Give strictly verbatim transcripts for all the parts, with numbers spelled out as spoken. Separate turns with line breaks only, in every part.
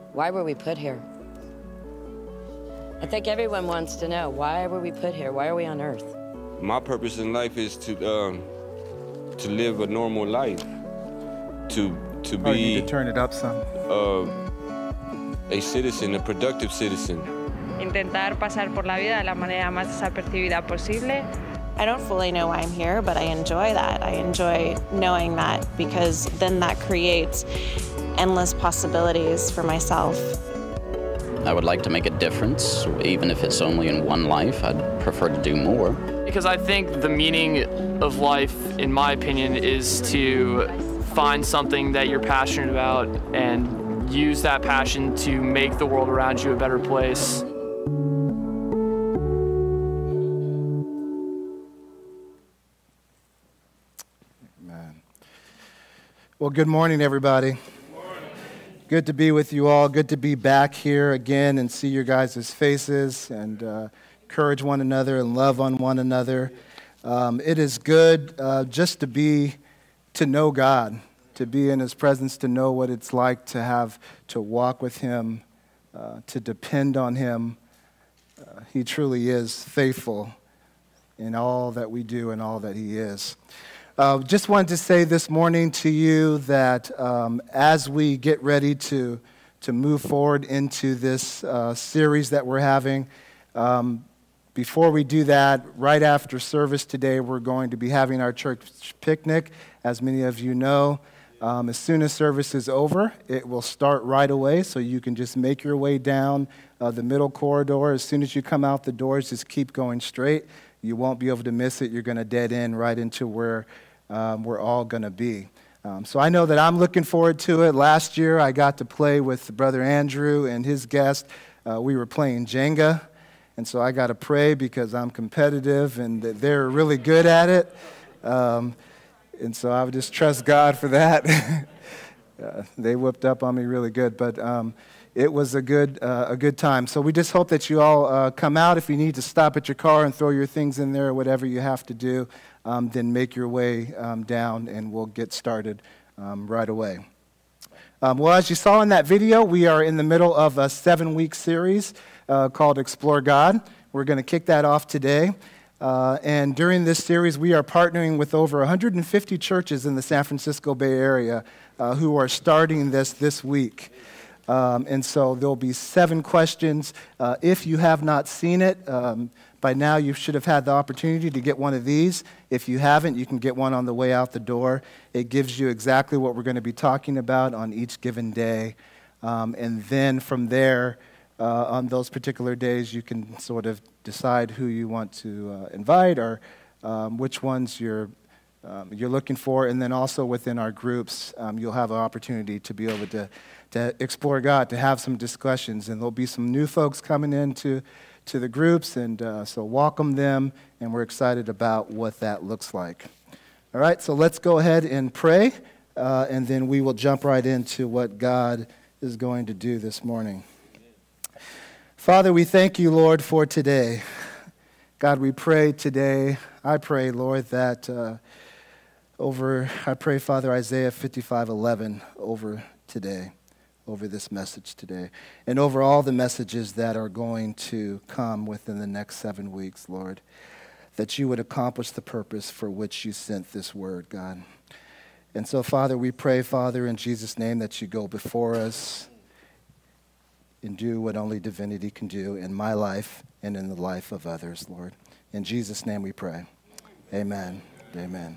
Why were we put here? I think everyone wants to know, why were we put here? Why are we on earth?
My purpose in life is to um, to live a normal life, to to be
oh, you need to turn it up some.
Uh, a citizen, a productive citizen.
Intentar pasar por la vida de la manera más desapercibida posible.
I don't fully know why I'm here, but I enjoy that. I enjoy knowing that because then that creates endless possibilities for myself.
I would like to make a difference, even if it's only in one life. I'd prefer to do more.
Because I think the meaning of life, in my opinion, is to find something that you're passionate about and use that passion to make the world around you a better place.
Amen. Well, good morning, everybody. Good to be with you all. Good to be back here again and see your guys' faces and uh, encourage one another and love on one another. Um, it is good uh, just to be, to know God, to be in His presence, to know what it's like to have, to walk with Him, uh, to depend on Him. Uh, he truly is faithful in all that we do and all that He is. Uh, just wanted to say this morning to you that um, as we get ready to to move forward into this uh, series that we're having, um, before we do that, right after service today, we're going to be having our church picnic. As many of you know, um, as soon as service is over, it will start right away, so you can just make your way down uh, the middle corridor. As soon as you come out the doors, just keep going straight. You won't be able to miss it. You're going to dead end right into where Um, we're all going to be. Um, so I know that I'm looking forward to it. Last year, I got to play with Brother Andrew and his guest. Uh, we were playing Jenga, and so I got to pray because I'm competitive, and they're really good at it. Um, and so I would just trust God for that. uh, they whipped up on me really good, but um, it was a good uh, a good time. So we just hope that you all uh, come out. If you need to stop at your car and throw your things in there, whatever you have to do, Um, then make your way um, down, and we'll get started um, right away. Um, well, as you saw in that video, we are in the middle of a seven-week series uh, called Explore God. We're going to kick that off today. Uh, and during this series, we are partnering with over one hundred fifty churches in the San Francisco Bay Area uh, who are starting this this week. Um, and so there'll be seven questions. Uh, if you have not seen it, um, by now you should have had the opportunity to get one of these. If you haven't, you can get one on the way out the door. It gives you exactly what we're going to be talking about on each given day. Um, and then from there, uh, on those particular days, you can sort of decide who you want to uh, invite or um, which ones you're um, you're looking for. And then also within our groups, um, you'll have an opportunity to be able to to explore God, to have some discussions. And there'll be some new folks coming into to the groups, and uh, so welcome them, and we're excited about what that looks like. All right, so let's go ahead and pray, uh, and then we will jump right into what God is going to do this morning. Father, we thank you, Lord, for today. God, we pray today, I pray, Lord, that uh, over, I pray, Father, Isaiah fifty-five eleven over today. Over this message today, and over all the messages that are going to come within the next seven weeks, Lord, that you would accomplish the purpose for which you sent this word, God. And so, Father, we pray, Father, in Jesus' name, that you go before us and do what only divinity can do in my life and in the life of others, Lord. In Jesus' name we pray. Amen. Amen.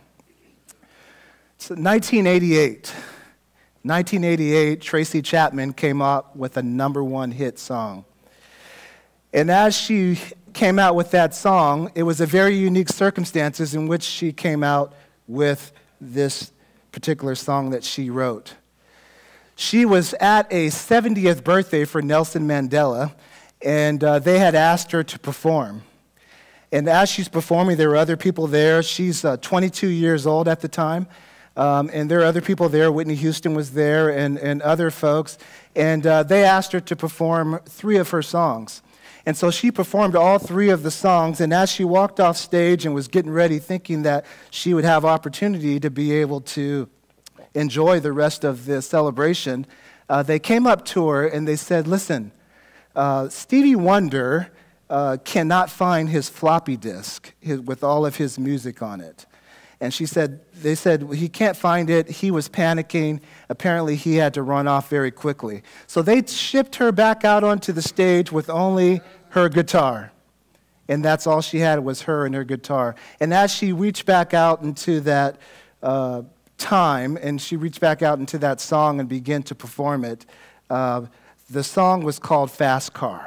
It's nineteen eighty-eight. nineteen eighty-eight, Tracy Chapman came up with a number one hit song. And as she came out with that song, it was a very unique circumstances in which she came out with this particular song that she wrote. She was at a seventieth birthday for Nelson Mandela, and uh, they had asked her to perform. And as she's performing, there were other people there. She's uh, twenty-two years old at the time. Um, and there are other people there. Whitney Houston was there and, and other folks. And uh, they asked her to perform three of her songs. And so she performed all three of the songs. And as she walked off stage and was getting ready, thinking that she would have opportunity to be able to enjoy the rest of the celebration, uh, they came up to her and they said, listen, uh, Stevie Wonder uh, cannot find his floppy disk his, with all of his music on it. And she said, they said, he can't find it. He was panicking. Apparently, he had to run off very quickly. So they shipped her back out onto the stage with only her guitar. And that's all she had was her and her guitar. And as she reached back out into that uh, time, and she reached back out into that song and began to perform it, uh, the song was called Fast Car.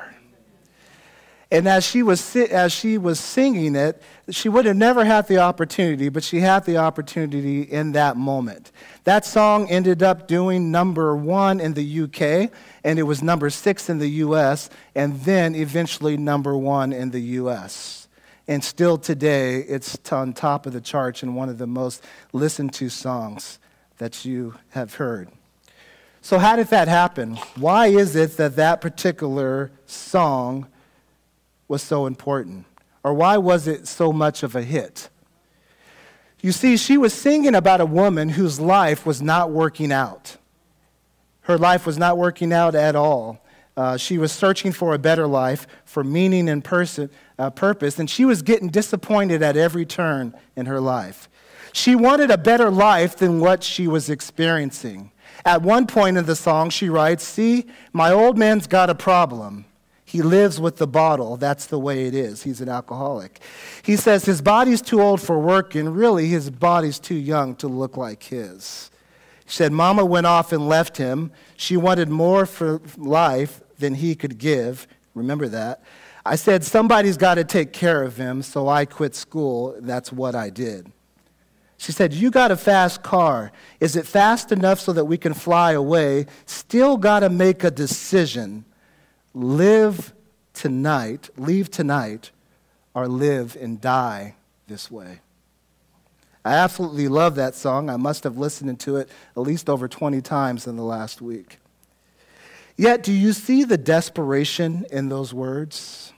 And as she was as she was singing it, she would have never had the opportunity, but she had the opportunity in that moment. That song ended up doing number one in the U K, and it was number six in the U S, and then eventually number one in the U S. And still today, it's on top of the charts and one of the most listened to songs that you have heard. So how did that happen? Why is it that that particular song was so important? Or why was it so much of a hit? You see, she was singing about a woman whose life was not working out. Her life was not working out at all. Uh, she was searching for a better life, for meaning and person, uh, purpose, and she was getting disappointed at every turn in her life. She wanted a better life than what she was experiencing. At one point in the song, she writes, "See, my old man's got a problem. He lives with the bottle. That's the way it is. He's an alcoholic." He says his body's too old for work, and really his body's too young to look like his. She said, Mama went off and left him. She wanted more for life than he could give. Remember that. I said, somebody's got to take care of him, so I quit school. That's what I did. She said, you got a fast car. Is it fast enough so that we can fly away? Still got to make a decision. Live tonight, leave tonight, or live and die this way. I absolutely love that song. I must have listened to it at least over twenty times in the last week. Yet, do you see the desperation in those words,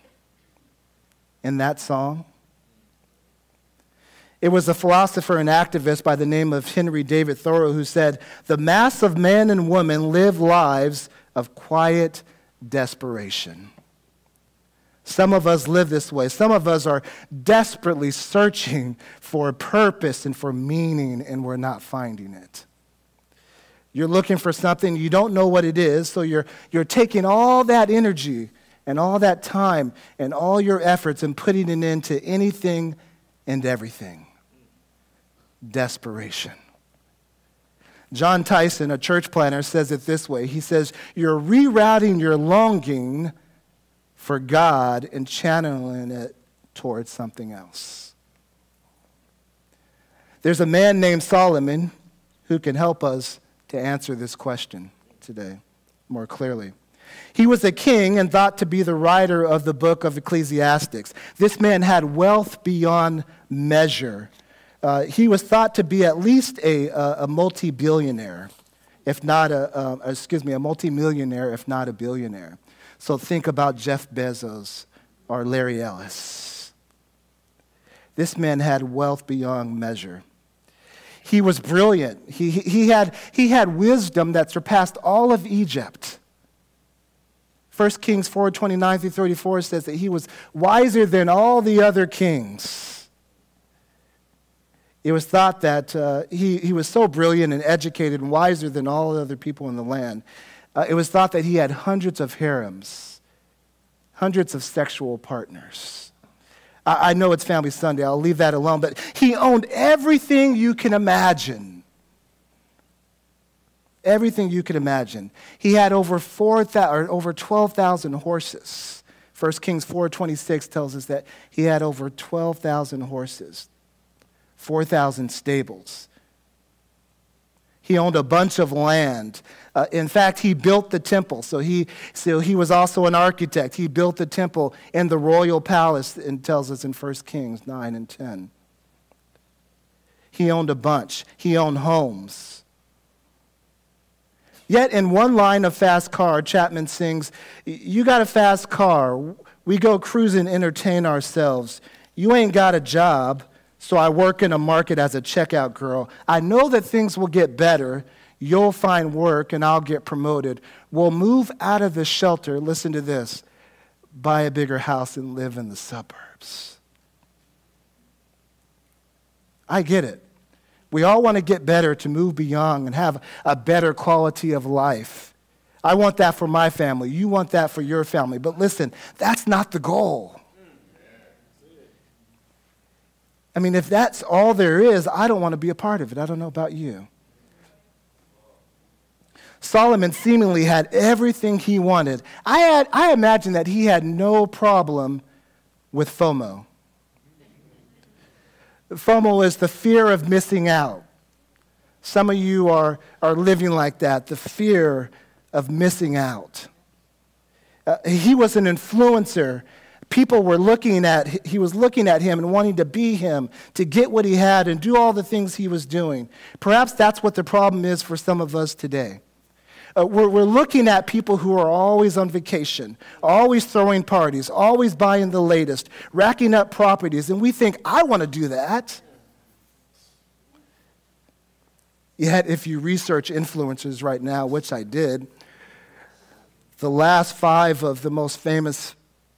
in that song? It was a philosopher and activist by the name of Henry David Thoreau who said, the mass of men and women live lives of quiet desperation. Some of us live this way. Some of us are desperately searching for purpose and for meaning, and we're not finding it. You're looking for something, you don't know what it is, so you're, you're taking all that energy and all that time and all your efforts and putting it into anything and everything. Desperation. John Tyson, a church planner, says it this way. He says, you're rerouting your longing for God and channeling it towards something else. There's a man named Solomon who can help us to answer this question today more clearly. He was a king and thought to be the writer of the book of Ecclesiastes. This man had wealth beyond measure. Uh, he was thought to be at least a, a, a multi-billionaire, if not a, uh, excuse me, a multi-millionaire, if not a billionaire. So think about Jeff Bezos or Larry Ellis. This man had wealth beyond measure. He was brilliant. He, he, had, he had wisdom that surpassed all of Egypt. First Kings four twenty-nine through thirty-four says that he was wiser than all the other kings. It was thought that uh, he, he was so brilliant and educated and wiser than all the other people in the land. Uh, it was thought that he had hundreds of harems, hundreds of sexual partners. I, I know it's Family Sunday. I'll leave that alone. But he owned everything you can imagine. Everything you can imagine. He had over four thousand or over twelve thousand horses. First Kings four twenty-six tells us that he had over twelve thousand horses, four thousand stables. He owned a bunch of land. Uh, in fact, he built the temple. So he, so he was also an architect. He built the temple in the royal palace, and tells us in First Kings nine and ten. He owned a bunch. He owned homes. Yet in one line of Fast Car, Chapman sings, you got a fast car. We go cruise and entertain ourselves. You ain't got a job, so I work in a market as a checkout girl. I know that things will get better. You'll find work and I'll get promoted. We'll move out of the shelter, listen to this, buy a bigger house and live in the suburbs. I get it. We all want to get better, to move beyond and have a better quality of life. I want that for my family. You want that for your family. But listen, that's not the goal. I mean, if that's all there is, I don't want to be a part of it. I don't know about you. Solomon seemingly had everything he wanted. I, had, I imagine that he had no problem with FOMO. FOMO is the fear of missing out. Some of you are, are living like that, the fear of missing out. Uh, he was an influencer. People were looking at, he was looking at him and wanting to be him, to get what he had and do all the things he was doing. Perhaps that's what the problem is for some of us today. Uh, we're, we're looking at people who are always on vacation, always throwing parties, always buying the latest, racking up properties, and we think, I want to do that. Yet, if you research influencers right now, which I did, the last five of the most famous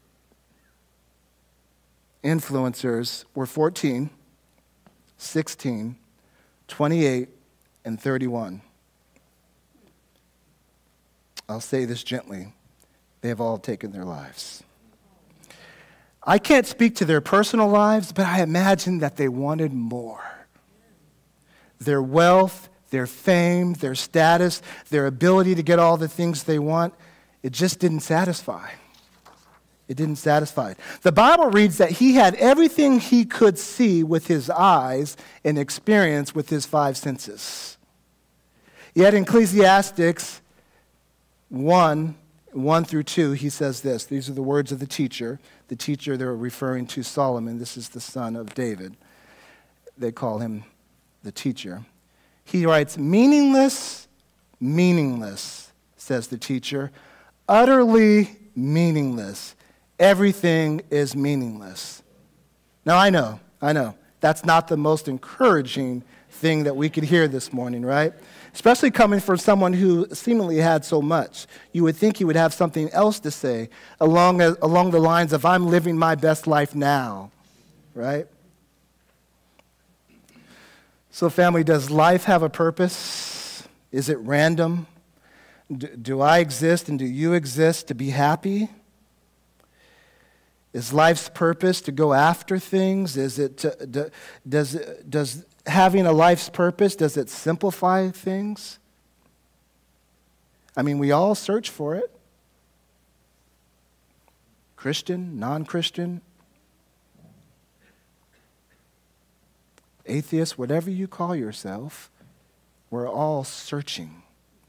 influencers were fourteen, sixteen, twenty-eight, and thirty-one. I'll say this gently. They have all taken their lives. I can't speak to their personal lives, but I imagine that they wanted more. Their wealth, their fame, their status, their ability to get all the things they want, it just didn't satisfy. It didn't satisfy. The Bible reads that he had everything he could see with his eyes and experience with his five senses. Yet in Ecclesiastes one, one through two, he says this. These are the words of the teacher. The teacher, they're referring to Solomon. This is the son of David. They call him the teacher. He writes, meaningless, meaningless, says the teacher, utterly meaningless. Everything is meaningless. Now, I know, I know, that's not the most encouraging thing that we could hear this morning, right? Especially coming from someone who seemingly had so much. You would think he would have something else to say along, along the lines of, I'm living my best life now, right? So family, does life have a purpose? Is it random? Do, do I exist and do you exist to be happy? Is life's purpose to go after things? Is it to, do, does, does having a life's purpose, does it simplify things? I mean, we all search for it. Christian, non-Christian, atheist, whatever you call yourself, we're all searching.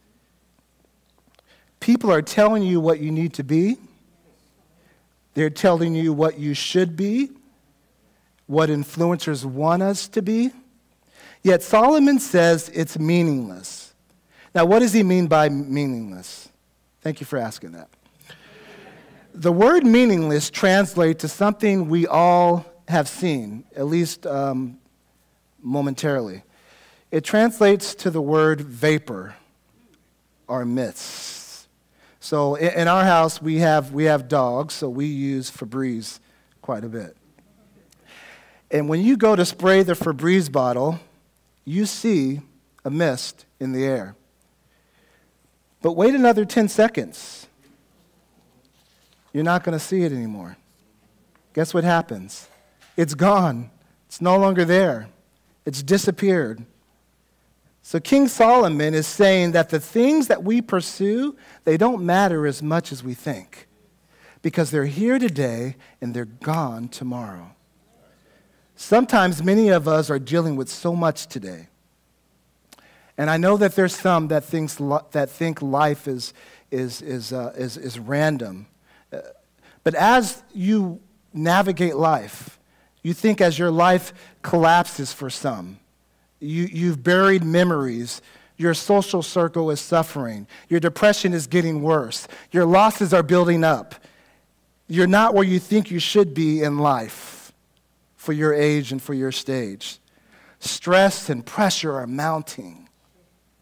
People are telling you what you need to be. They're telling you what you should be, what influencers want us to be. Yet Solomon says it's meaningless. Now, what does he mean by meaningless? Thank you for asking that. The word meaningless translates to something we all have seen, at least um, momentarily. It translates to the word vapor or mist. So in our house, we have, we have dogs, so we use Febreze quite a bit. And when you go to spray the Febreze bottle, you see a mist in the air. But wait another ten seconds. You're not going to see it anymore. Guess what happens? It's gone. It's no longer there. It's disappeared. So King Solomon is saying that the things that we pursue, they don't matter as much as we think, because they're here today and they're gone tomorrow. Sometimes many of us are dealing with so much today. And I know that there's some that thinks that think life is is is uh, is, is random. Uh, but as you navigate life, you think as your life collapses for some, you you've buried memories. Your social circle is suffering. Your depression is getting worse. Your losses are building up. You're not where you think you should be in life for your age and for your stage. Stress and pressure are mounting.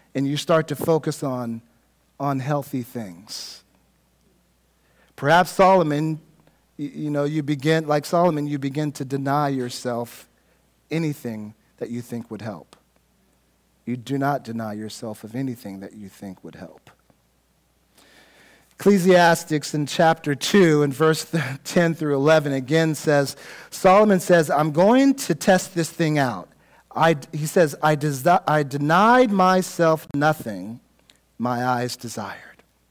and you start to focus on unhealthy things. Perhaps Solomon, you know, you begin, like Solomon, you begin to deny yourself anything that you think would help. You do not deny yourself of anything that you think would help. Ecclesiastes in chapter two and verse ten through eleven again says, Solomon says, I'm going to test this thing out. I, he says, I, desi- I denied myself nothing my eyes desired.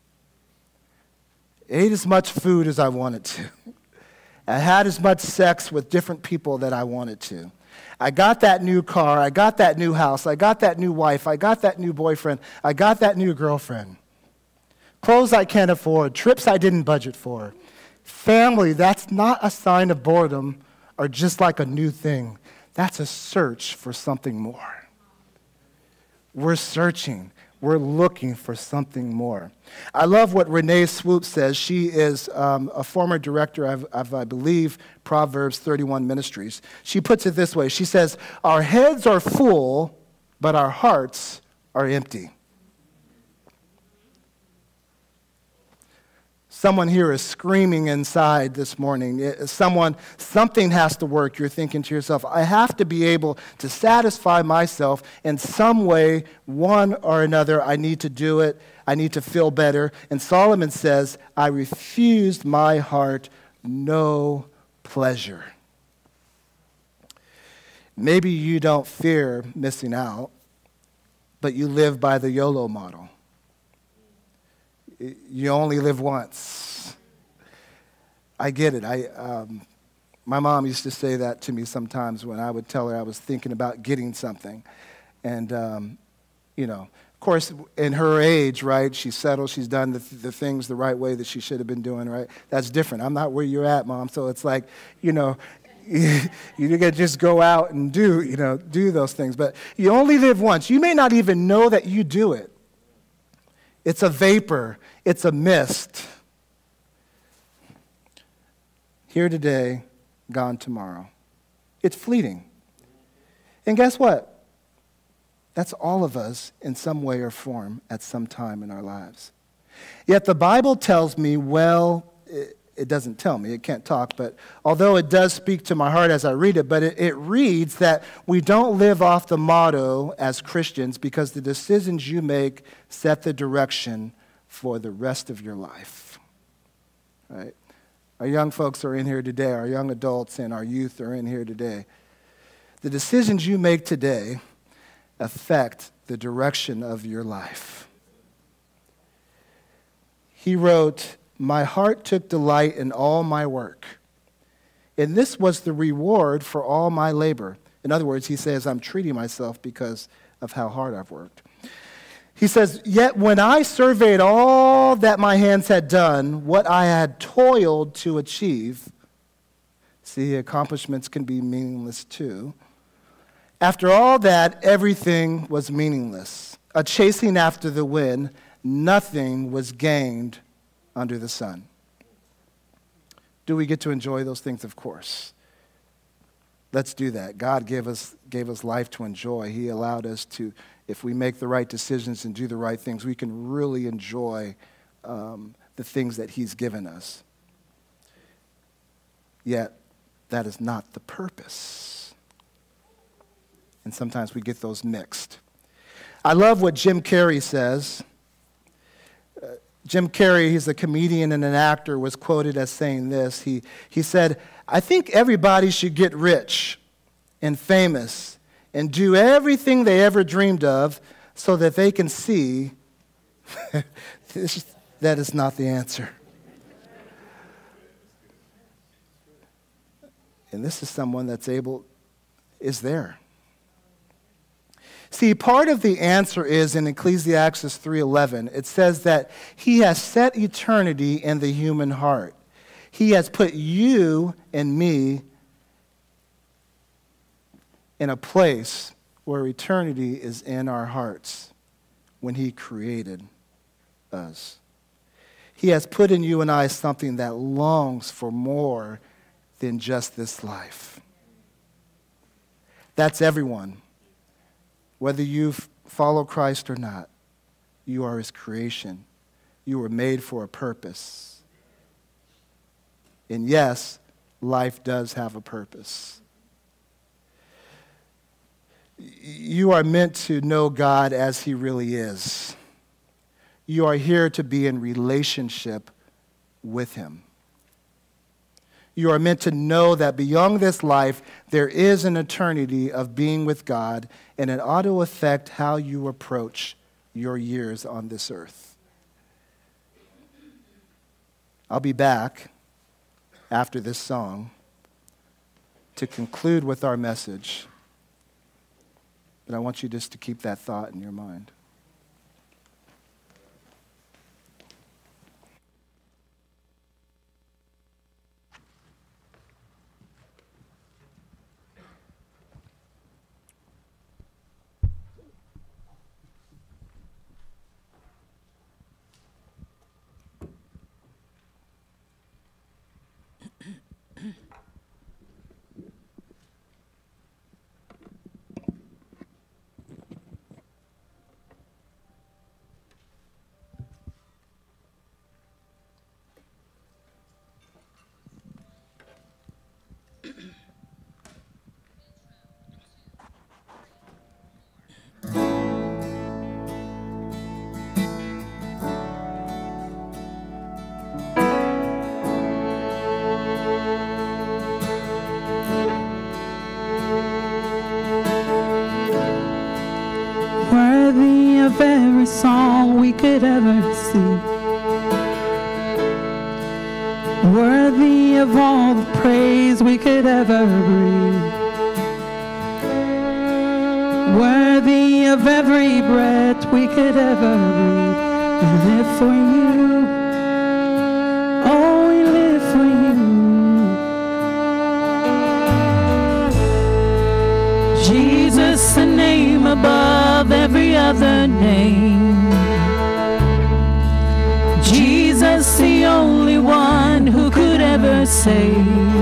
Ate as much food as I wanted to. I had as much sex with different people that I wanted to. I got that new car. I got that new house. I got that new wife. I got that new boyfriend. I got that new girlfriend. Clothes I can't afford. Trips I didn't budget for. Family, that's not a sign of boredom or just like a new thing. That's a search for something more. We're searching. We're looking for something more. I love what Renee Swoop says. She is um, a former director of, of, I believe, Proverbs thirty-one Ministries. She puts it this way. She says, our heads are full, but our hearts are empty. Someone here is screaming inside this morning. Someone, something has to work. You're thinking to yourself, I have to be able to satisfy myself in some way, one or another. I need to do it. I need to feel better. And Solomon says, I refused my heart no pleasure. Maybe you don't fear missing out, but you live by the YOLO model. You only live once. I get it. I, um, my mom used to say that to me sometimes when I would tell her I was thinking about getting something. And, um, you know, of course, in her age, right, she's settled. She's done the, the things the right way that she should have been doing, right? That's different. I'm not where you're at, Mom. So it's like, you know, you, you can just go out and do, you know, do those things. But you only live once. You may not even know that you do it. It's a vapor. It's a mist. Here today, gone tomorrow. It's fleeting. And guess what? That's all of us in some way or form at some time in our lives. Yet the Bible tells me, well, it, it doesn't tell me, it can't talk, but although it does speak to my heart as I read it, but it, it reads that we don't live off the motto as Christians because the decisions you make set the direction for the rest of your life. Right? Our young folks are in here today, our young adults and our youth are in here today. The decisions you make today affect the direction of your life. He wrote, my heart took delight in all my work, and this was the reward for all my labor. In other words, he says, I'm treating myself because of how hard I've worked. He says, yet when I surveyed all that my hands had done, what I had toiled to achieve, see, accomplishments can be meaningless too. After all that, everything was meaningless. A chasing after the wind, nothing was gained under the sun. Do we get to enjoy those things? Of course. Let's do that. God gave us, gave us life to enjoy. He allowed us to, if we make the right decisions and do the right things, we can really enjoy um, the things that he's given us. Yet, that is not the purpose. And sometimes we get those mixed. I love what Jim Carrey says. Uh, Jim Carrey, he's a comedian and an actor, was quoted as saying this. He, he said, I think everybody should get rich and famous and do everything they ever dreamed of so that they can see this, that is not the answer. And this is someone that's able, is there. See, part of the answer is in Ecclesiastes three eleven. It says that he has set eternity in the human heart. He has put you and me in a place where eternity is in our hearts when he created us. He has put in you and I something that longs for more than just this life. That's everyone. Whether you've follow Christ or not, you are his creation. You were made for a purpose. And yes, life does have a purpose. You are meant to know God as he really is. You are here to be in relationship with him. You are meant to know that beyond this life, there is an eternity of being with God, and it ought to affect how you approach your years on this earth. I'll be back after this song to conclude with our message, but I want you just to keep that thought in your mind.
Worthy of every song we could ever sing, worthy of all the praise we could ever breathe, worthy of every breath we could ever breathe. We live for you, oh, we live for you. Jesus, the name above every other name. Jesus, the only one who could ever save.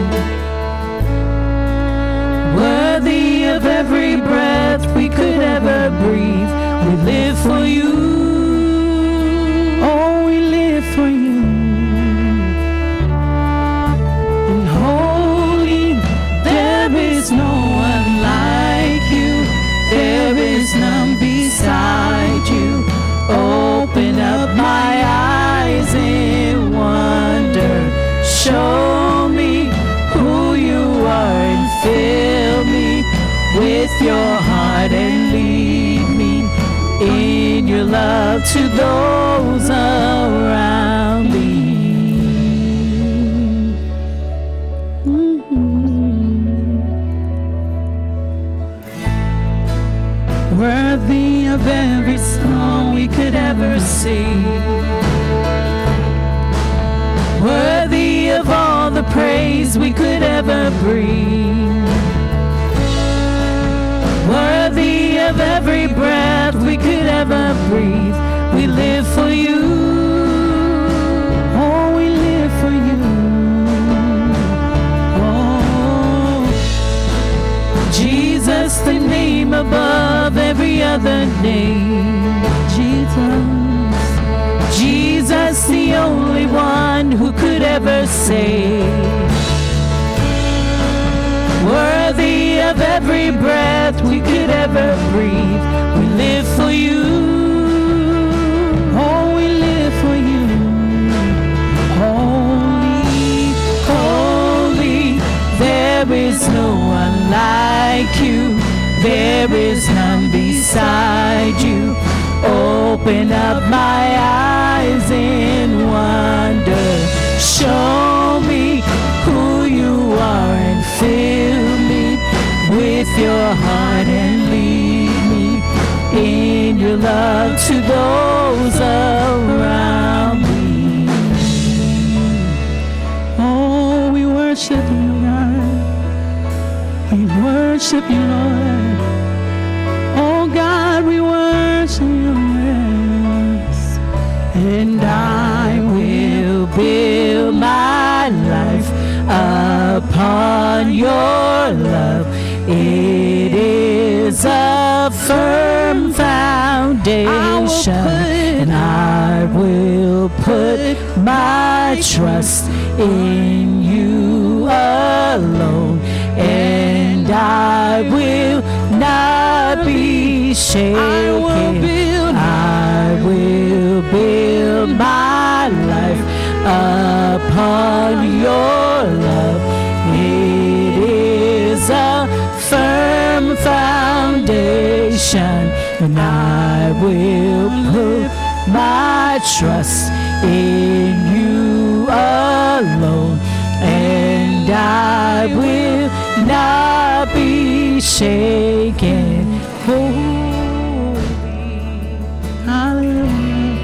Worthy of every breath we could ever breathe. We live for you. Oh, we live for you. And holy, there is no one like you. There is none beside you. Open up my eyes in wonder. Show me who you are and fill me with your heart and lead me in your love to those around me. Worthy of every song we could ever sing, worthy of all the praise we could ever bring, worthy of every breath we could ever breathe. We live for you, oh, we live for you. Oh, Jesus, the name above every other name. Jesus, Jesus, the only one who could ever save. Worthy of every breath we could ever breathe. We live for you. Oh, we live for you. Holy, holy, there is no one like you. There is none beside you. Open up my eyes in wonder. Show me who you are and fill me with your heart and lead me in your love to those around me. Oh, we worship you, God. We worship you, Lord. Oh, God, we worship you, yes. And I will build my life upon your love. It is a firm foundation. foundation, and I will put my trust in you alone, and I will not be shaken. I will build, I will build my life upon your love. It is a firm foundation, and I will put my trust in you alone, and I will not be shaken. Holy, hallelujah.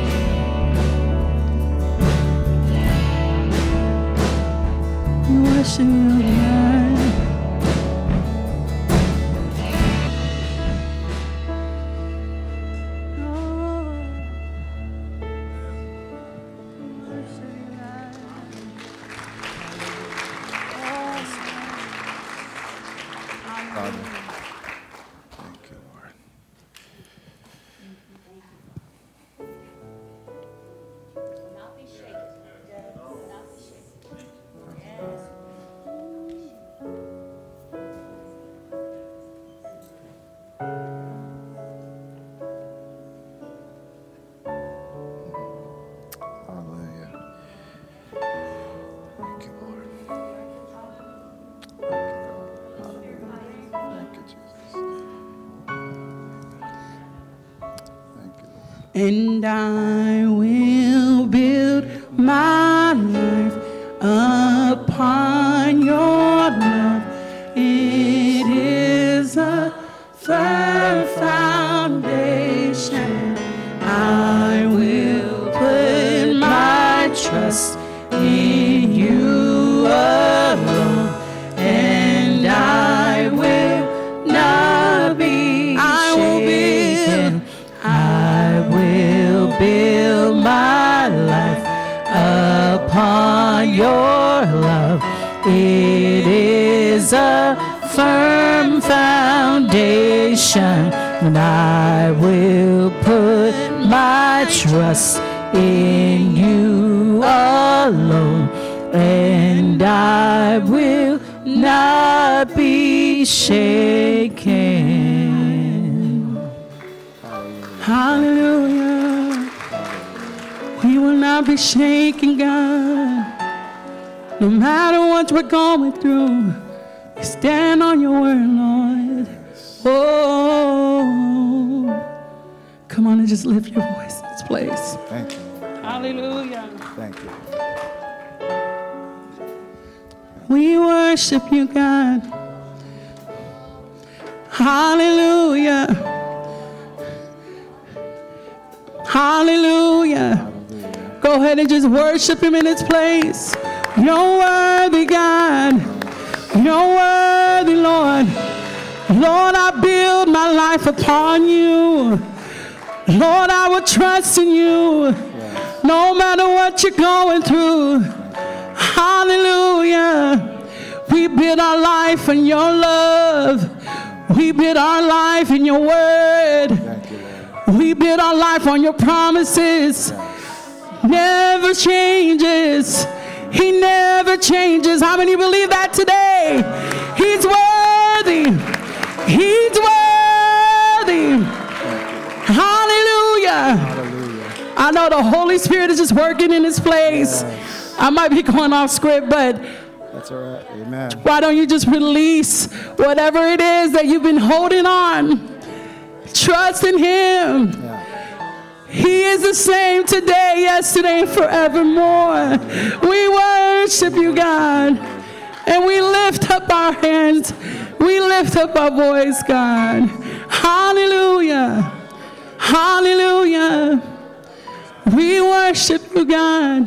We worship you, Lord. And I will build my life upon your love. It is a firm foundation. I will put my trust in you alone, and I will not be shaken. I will build my life upon your love. It is a firm foundation, and I will put my trust in you alone, and I will not be shaken. Hallelujah. We will not be shaken, God. No matter what we're going through, we stand on your word, Lord. Oh, come on and just lift your voice in this place.
Thank you.
Hallelujah.
Thank you.
We worship you, God. Hallelujah. Hallelujah. Hallelujah. Go ahead and just worship him in this place. You're worthy, God. You're worthy, Lord. Lord, I build my life upon you. Lord, I will trust in you no matter what you're going through. Hallelujah. We build our life in your love. We build our life in your word. We build our life on your promises. Never changes. He never changes. How many believe that today? He's worthy. He's worthy. Hallelujah. Hallelujah. I know the Holy Spirit is just working in this place. Yes. I might be going off script, but
that's all right. Amen.
Why don't you just release whatever it is that you've been holding on? Trust in him. Yeah. He is the same today, yesterday, and forevermore. We worship you, God. And we lift up our hands. We lift up our voice, God. Hallelujah. Hallelujah. We worship you, God.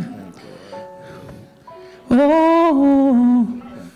Oh.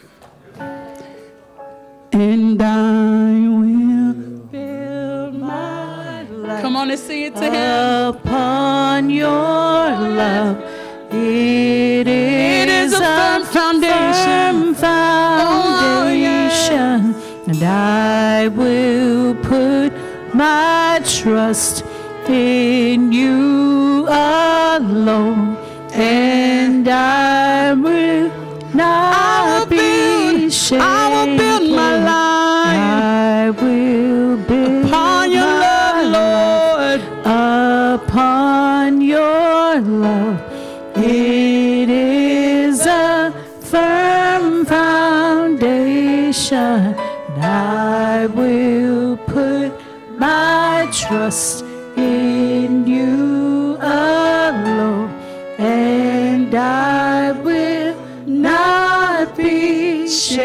And I will build my life. Come on and sing it to him. Upon your love. It is, it is a firm foundation. Firm foundation. Oh, yeah. And I will put my trust in you alone, and I will not be shaken. I will build my life. I will build upon your love, Lord. Upon your love. It is a firm foundation. I will put my trust in you alone, and I will not be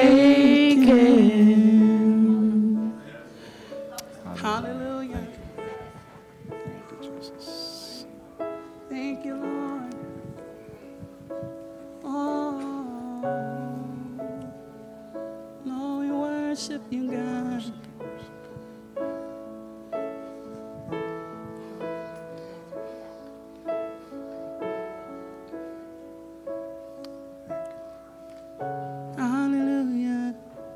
shaken. Hallelujah.
Thank you, Jesus.
Thank you, Lord. Oh, Lord, we worship you, God. Hallelujah.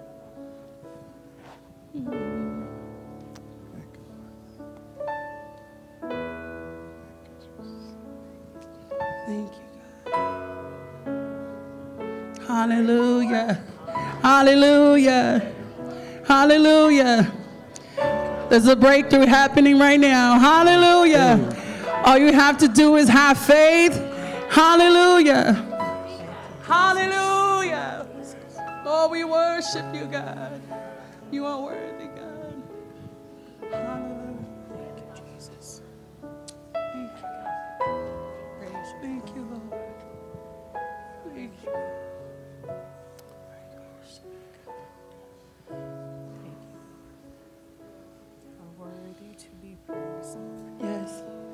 Thank you, God. Hallelujah. Hallelujah. Hallelujah. There's a breakthrough happening right now. Hallelujah. All you have to do is have faith. Hallelujah. Hallelujah. Oh, we worship you, God. You are worthy, God. Hallelujah. Thank you, Jesus. Thank you, God. Thank you, Lord. Thank you.
Worthy to be praised.
Yes.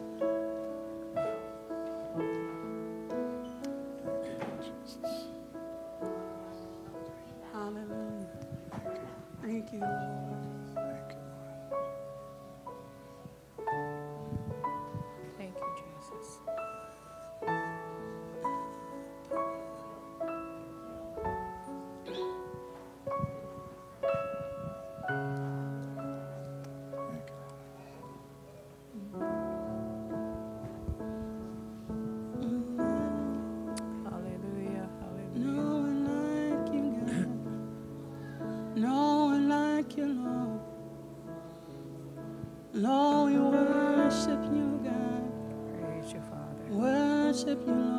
Hallelujah. Thank you, Lord.
Thank you, Jesus. Hallelujah, hallelujah.
No one like you, God. No one like you, Lord. Lord, we worship you, God.
Praise you, Father.
Worship you, Lord.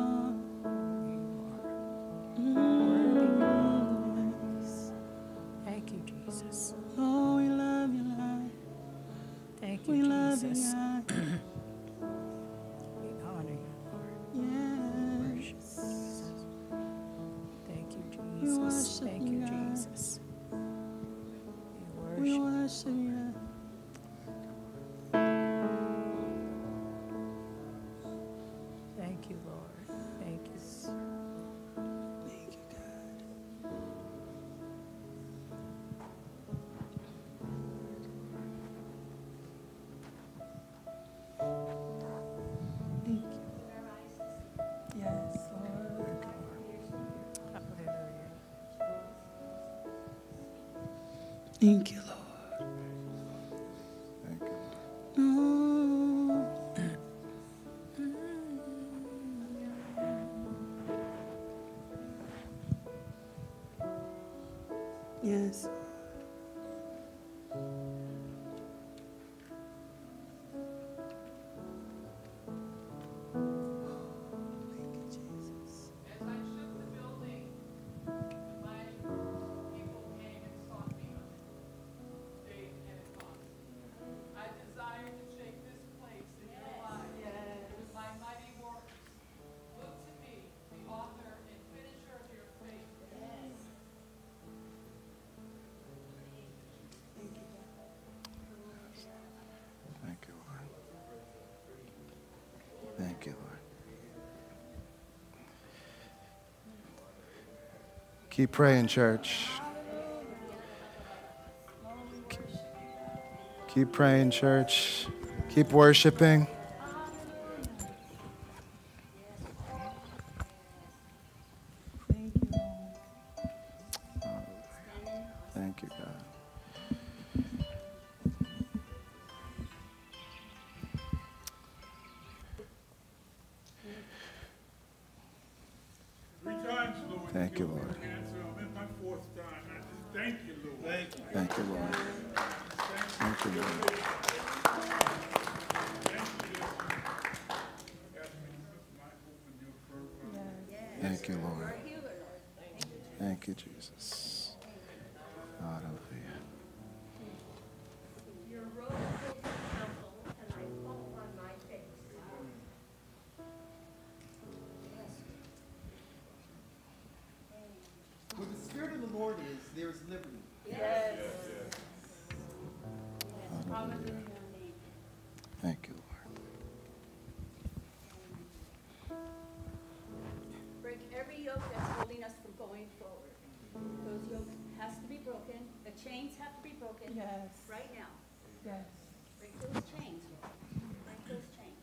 Mm.
Thank you, Jesus.
Oh, we love you, Lord.
Thank you,
We love you,
Jesus.
God.
We honor you, Lord.
Yes.
Thank you,
We
Jesus.
worship
Thank
you,
you,
God.
Jesus. We
We
worship.
worship you.
Thank you, Lord. Thank you.
Thank you, God. Thank you. Yes, Lord.
Hallelujah.
Thank you, Lord.
Thank you.
Oh. Yes. Thank you, Jesus.
As I shook the building, my people came and sought me on the day of Pentecost. I desire to shake this place in your life with my mighty works. Look to me, the author and finisher of your faith.
Thank you, Lord. Thank you, Lord. Keep praying, church. Keep praying, church. Keep worshiping.
Thank you, Lord.
Thank you, God. Thank you, Lord.
Thank you, Lord. Thank you.
Thank you, Lord. Thank you, Lord. Thank you, Lord. Thank you, Jesus. Hallelujah.
Your robe is counsel, and I fall on my face.
Where the Spirit of the Lord is, there is liberty.
Yes.
Hallelujah. Thank you, Lord.
Break every yoke that's holding us from going forward. Those yokes has to be broken. The chains have to be broken.
Yes.
Right now.
Yes.
Break those chains, Lord. Break those chains.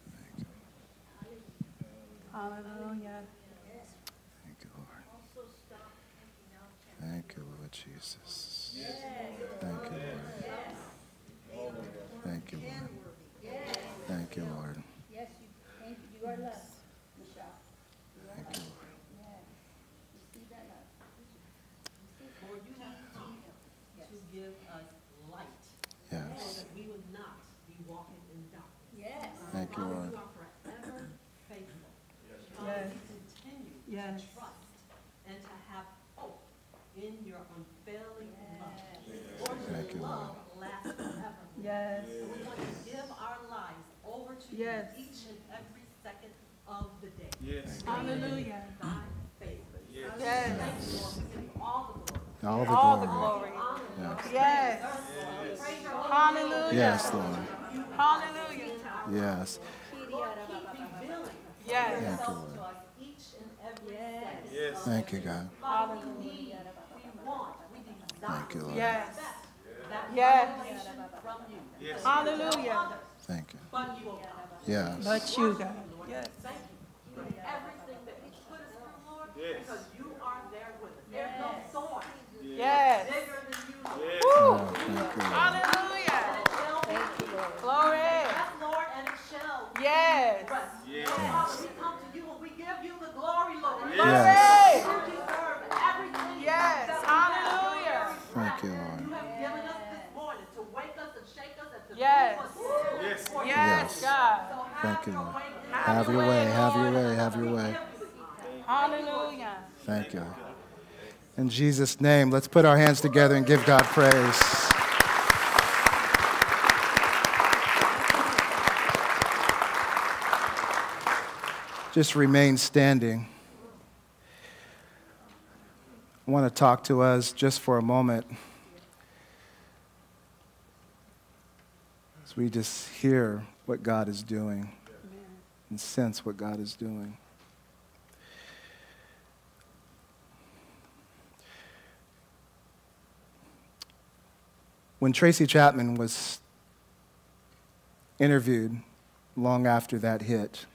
Hallelujah.
Yes.
Thank you, Lord.
Also stop taking out chains.
Thank you, Lord Jesus.
Yes.
Thank you, Lord.
Yes.
Thank you, Lord.
Yes.
Thank you, Lord.
Yes, you, thank you. You are loved, Michelle. You are
Thank you,
loved.
Lord.
Yes. Receive that love.
Lord, you have
Yes.
to give us light.
Yes.
So that we would not be walking in darkness.
Yes.
Thank you,
Father,
Lord.
you are forever faithful. Father,
Yes.
we continue
Yes.
to trust and to have hope in your unfailing love. Lord,
Thank you,
your
Lord.
love lasts forever.
Yes.
And we want to give our lives over to
Yes.
you each and every second of the day.
Yes.
Hallelujah.
Thy faith.
Yes.
Yes.
Thank you, Lord. We give you all the glory.
All the
All the
glory.
glory.
Yes.
Yes. Hallelujah.
Yes, Lord.
Hallelujah.
Yes.
Yes.
Thank you, Lord.
Each and every
Yes.
Yes.
Thank you, God.
Father, we need, we want, we desire
Thank you, Lord.
Yes.
that
Yes.
revelation from you.
Yes.
Hallelujah.
Thank you.
But you, oh God.
Yes.
But you, God. Yes.
Thank you for everything that you put us through, Lord,
Yes.
because you are there with us. There's no thorn
Yes.
bigger than you, Lord.
Yes.
Woo.
Oh, thank you, Lord.
Hallelujah.
Thank you, Lord.
Glory.
Yes, Lord, and it shall
Yes.
rest.
Yes.
Father, we come to you and we give you the glory, Lord.
Yes.
You deserve everything.
Yes.
that we have.
Hallelujah.
Thank you, Lord.
You have given us this morning to wake us and shake us and to
Yes.
move us
Yes.
for you.
Yes, God.
So have
Thank you,
your
Lord.
way.
Have your way. Have your way. Have your way.
Hallelujah.
Thank you. In Jesus' name, let's put our hands together and give God praise. Just remain standing. I want to talk to us just for a moment as we just hear what God is doing and sense what God is doing. When Tracy Chapman was interviewed long after that hit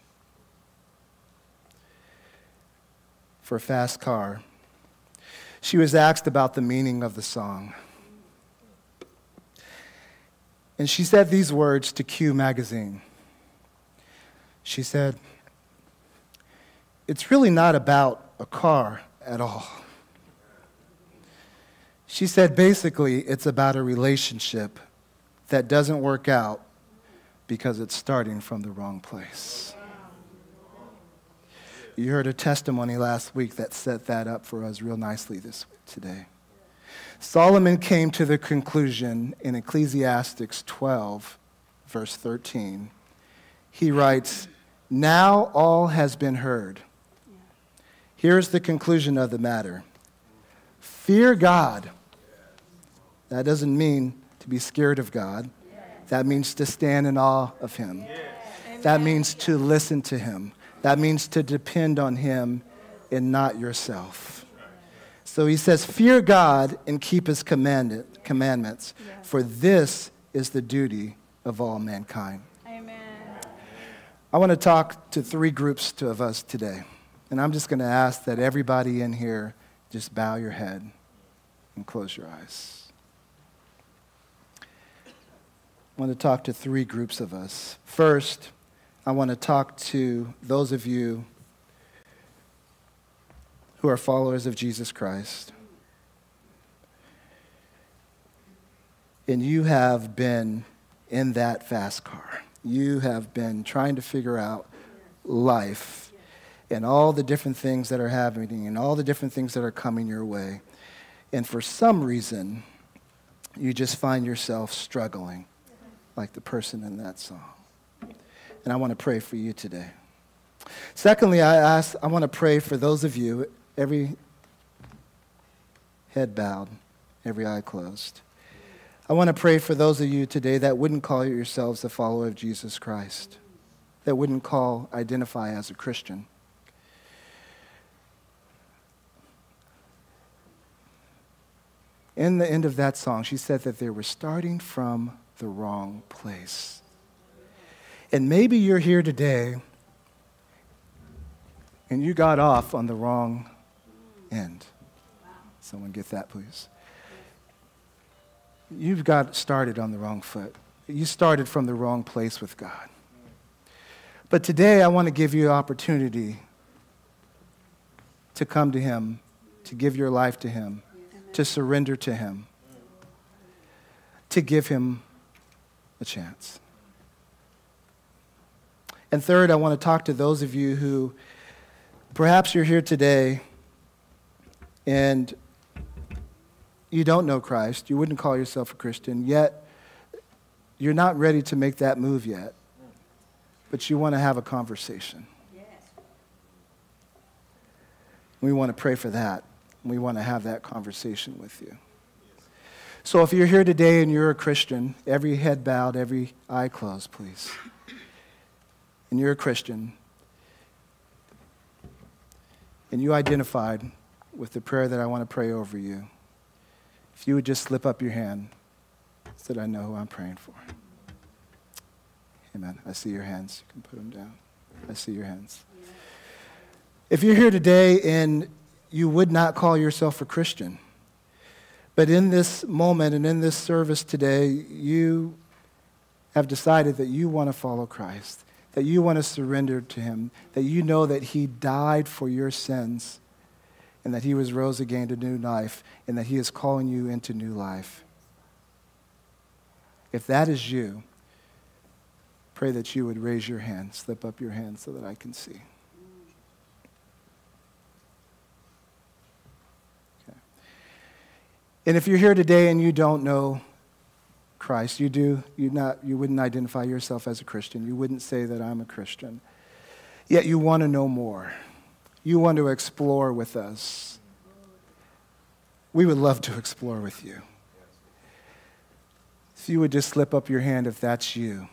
for Fast Car, she was asked about the meaning of the song. And she said these words to Q Magazine. She said, "It's really not about a car at all." She said, basically, it's about a relationship that doesn't work out because it's starting from the wrong place. You heard a testimony last week that set that up for us real nicely this today. Solomon came to the conclusion in Ecclesiastes twelve, verse thirteen. He writes, "Now all has been heard. Here's the conclusion of the matter. Fear God." That doesn't mean to be scared of God. That means to stand in awe of him. That means to listen to him. That means to depend on him and not yourself. So he says, fear God and keep his command- commandments, for this is the duty of all mankind.
Amen.
I want to talk to three groups to- of us today. And I'm just going to ask that everybody in here just bow your head and close your eyes. I want to talk to three groups of us. First, I want to talk to those of you who are followers of Jesus Christ. And you have been in that fast car. You have been trying to figure out life and all the different things that are happening and all the different things that are coming your way. And for some reason, you just find yourself struggling like the person in that song. And I want to pray for you today. Secondly, I ask, I want to pray for those of you, every head bowed, every eye closed. I want to pray for those of you today that wouldn't call yourselves a follower of Jesus Christ, that wouldn't call, identify as a Christian. In the end of that song, she said that they were starting from the wrong place. And maybe you're here today and you got off on the wrong end. Someone get that, please. You've got started on the wrong foot. You started from the wrong place with God. But today I want to give you an opportunity to come to Him, to give your life to Him, to surrender to Him, to give Him a chance. And third, I want to talk to those of you who perhaps you're here today and you don't know Christ, you wouldn't call yourself a Christian, yet you're not ready to make that move yet, but you want to have a conversation. Yes. We want to pray for that. We want to have that conversation with you. So if you're here today and you're a Christian, every head bowed, every eye closed, please. And you're a Christian, and you identified with the prayer that I want to pray over you, if you would just slip up your hand so that I know who I'm praying for. Amen. I see your hands. You can put them down. I see your hands. If you're here today and you would not call yourself a Christian, but in this moment and in this service today, you have decided that you want to follow Christ, that you want to surrender to Him, that you know that He died for your sins, and that He was rose again to new life, and that He is calling you into new life. If that is you, pray that you would raise your hand, slip up your hand so that I can see. Okay. And if you're here today and you don't know Christ, you do, you not, you wouldn't identify yourself as a Christian. You wouldn't say that I'm a Christian. Yet you want to know more. You want to explore with us. We would love to explore with you. If you would just slip up your hand if that's you.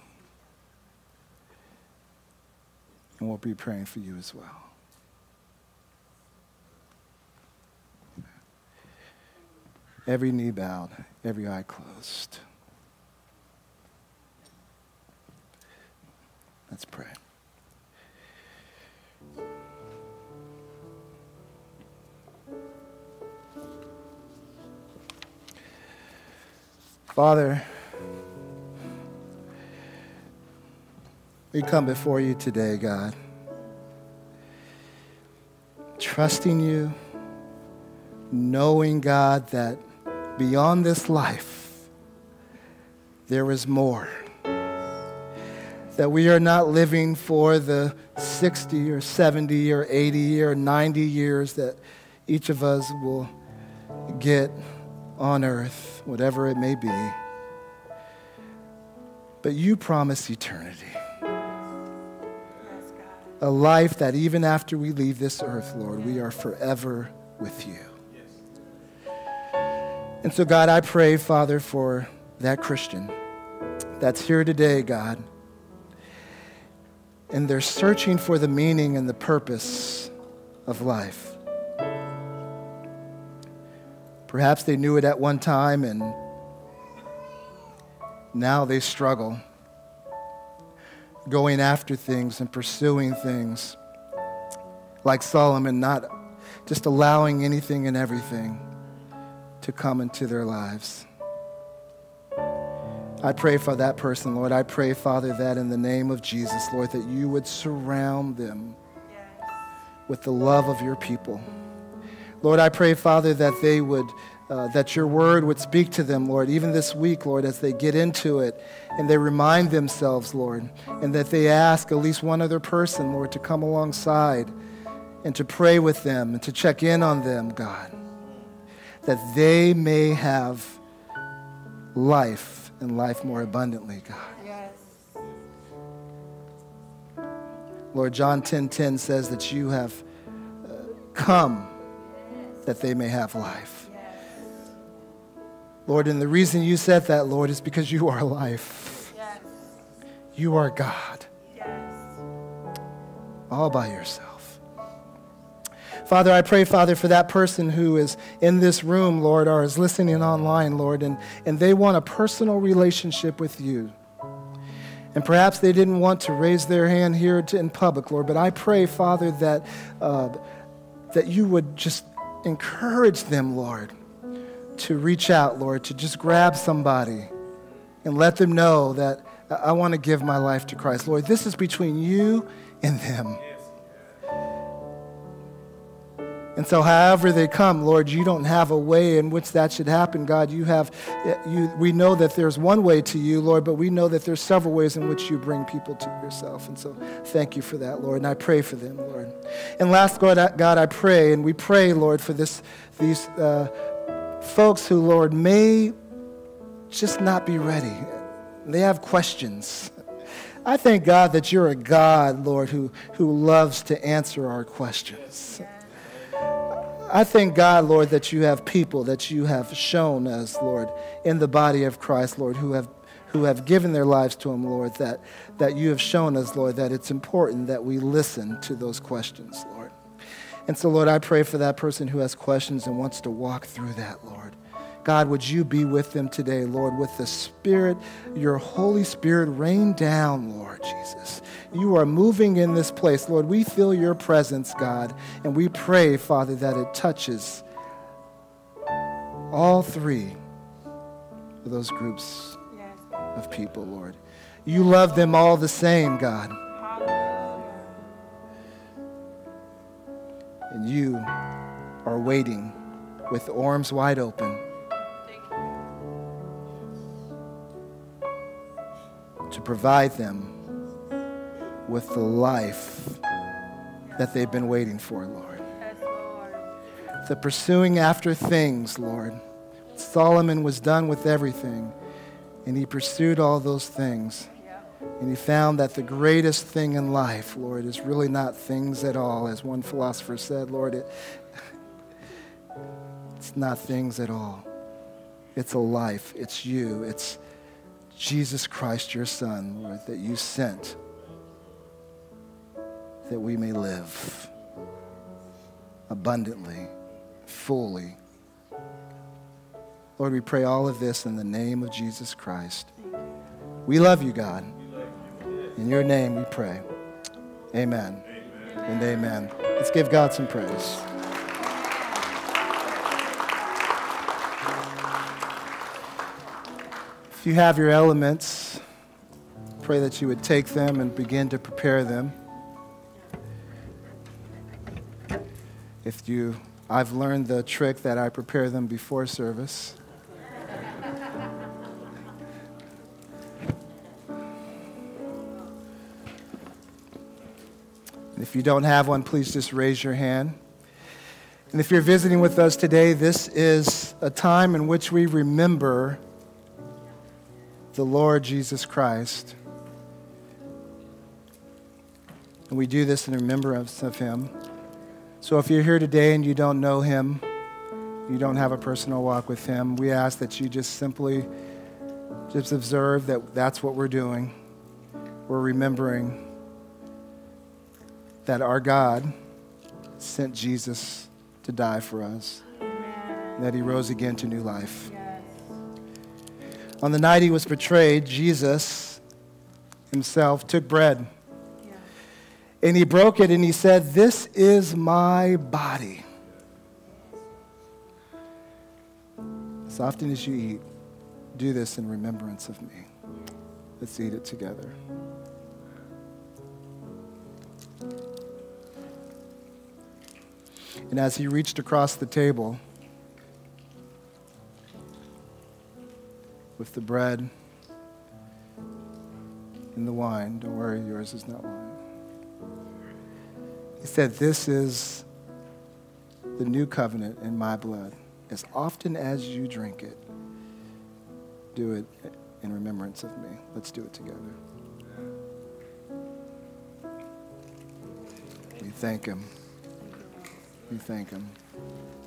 And we'll be praying for you as well. Every knee bowed, every eye closed. Let's pray. Father, we come before you today, God, trusting you, knowing, God, that beyond this life, there is more. That we are not living for the sixty or seventy or eighty or ninety years that each of us will get on earth, whatever it may be. But you promise eternity. A life that even after we leave this earth, Lord, we are forever with you. And so, God, I pray, Father, for that Christian that's here today, God, and they're searching for the meaning and the purpose of life. Perhaps they knew it at one time and now they struggle going after things and pursuing things like Solomon, not just allowing anything and everything to come into their lives. I pray for that person, Lord. I pray, Father, that in the name of Jesus, Lord, that you would surround them with the love of your people, Lord, I pray, Father, that they would, uh, that your word would speak to them, Lord, even this week, Lord, as they get into it and they remind themselves, Lord, and that they ask at least one other person, Lord, to come alongside and to pray with them and to check in on them, God, that they may have life and life more abundantly, God.
Yes.
Lord, John ten ten says that you have uh, come that they may have life. Lord, and the reason you said that, Lord, is because you are life.
Yes.
You are God.
Yes.
All by yourself. Father, I pray, Father, for that person who is in this room, Lord, or is listening online, Lord, and, and they want a personal relationship with you. And perhaps they didn't want to raise their hand here to, in public, Lord, but I pray, Father, that, uh, that you would just encourage them, Lord, to reach out, Lord, to just grab somebody and let them know that I want to give my life to Christ. Lord, this is between you and them. And so however they come, Lord, you don't have a way in which that should happen, God. You have, you, we know that there's one way to you, Lord, but we know that there's several ways in which you bring people to yourself. And so thank you for that, Lord, and I pray for them, Lord. And last, God, I, God, I pray, and we pray, Lord, for this, these uh, folks who, Lord, may just not be ready. They have questions. I thank God that you're a God, Lord, who, who loves to answer our questions. I thank God, Lord, that you have people that you have shown us, Lord, in the body of Christ, Lord, who have who have given their lives to him, Lord, that, that you have shown us, Lord, that it's important that we listen to those questions, Lord. And so, Lord, I pray for that person who has questions and wants to walk through that, Lord. God, would you be with them today, Lord, with the Spirit, your Holy Spirit rain down, Lord Jesus. You are moving in this place, Lord. We feel your presence, God, and we pray, Father, that it touches all three of those groups of people, Lord. You love them all the same, God. And you are waiting with arms wide open to provide them with the life that they've been waiting for, Lord. The pursuing after things, Lord. Solomon was done with everything, and he pursued all those things. And he found that the greatest thing in life, Lord, is really not things at all. As one philosopher said, Lord, it, it's not things at all. It's a life. It's you. It's Jesus Christ, your Son, Lord, that you sent that we may live abundantly, fully. Lord, we pray all of this in the name of Jesus Christ. We love you, God. In your name we pray. Amen, amen. And amen. Let's give God some praise. If you have your elements, pray that you would take them and begin to prepare them. If you, I've learned the trick that I prepare them before service. If you don't have one, please just raise your hand. And if you're visiting with us today, this is a time in which we remember the Lord Jesus Christ. And we do this in remembrance of him. So if you're here today and you don't know him, you don't have a personal walk with him, we ask that you just simply just observe that that's what we're doing. We're remembering that our God sent Jesus to die for us, and that he rose again to new life. Yes. On the night he was betrayed, Jesus himself took bread. And he broke it and he said, "This is my body." As often as you eat, do this in remembrance of me. Let's eat it together. And as he reached across the table with the bread and the wine, don't worry, yours is not wine. He said, "This is the new covenant in my blood. As often as you drink it, do it in remembrance of me." Let's do it together. We thank him. We thank him.